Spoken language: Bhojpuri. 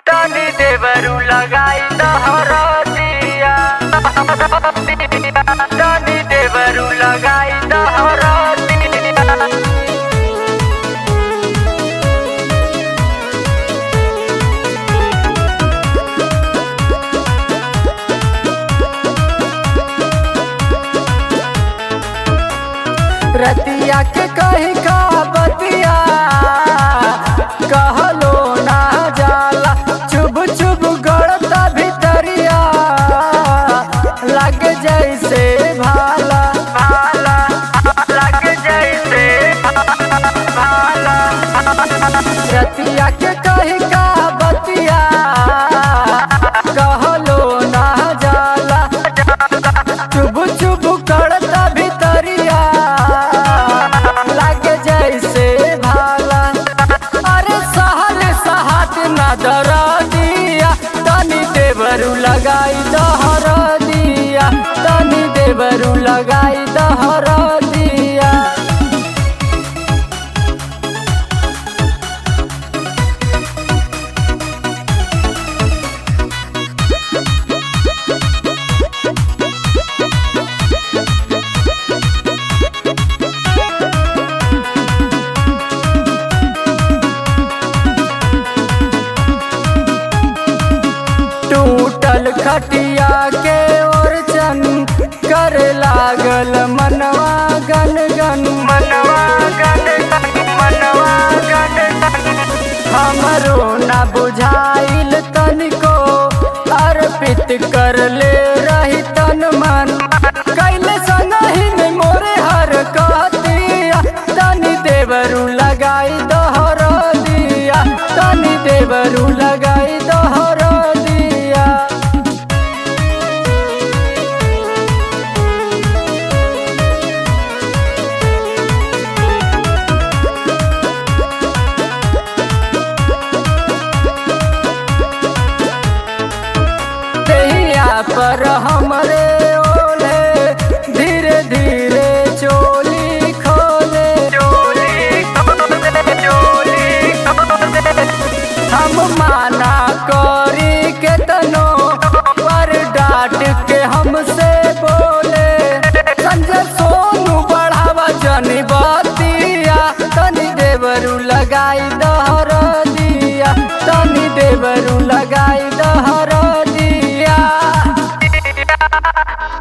तनी देवरू लगाई दहरदिया तनी देवरू लगाई दहरदिया। रतिया के कहीं का बतिया कहलो ना जाला, चुभ चुभ गड़ता भितरिया लग जैसे भाला भाला लग जैसे भाला। रतिया के कहीं का बतिया कहलो ना जाला, चुभ चुभ गड़ता भितरिया लग जैसे भाला। अरे सहल सहात ना दरदिया, तनी देवरू लगाई दहरदिया, तनी देवरू लगाई दहरदिया। टूटल खटिया के ओरचन कर लागल मनवा गन गन मनवा गन गन मनवा गन गन। हमरो ना बुझाइल तनिको अर्पित कर ले रही तन मन, कैले संगहि में मोरे हर कहतिया, तनी देवरू लगाई दहरदिया, तनी देवरू लगाई दहरदिया। पर हमरे ओले धीरे धीरे चोली खोले, चोली खोले, चोली खोले। हम माना करी के तनो पर डांट के हमसे बोले, संजय सोनू बढ़ावा जनी बतिया, तनी देवरू लगाई दहरदिया, तनी देवरू लगाई दहरदिया।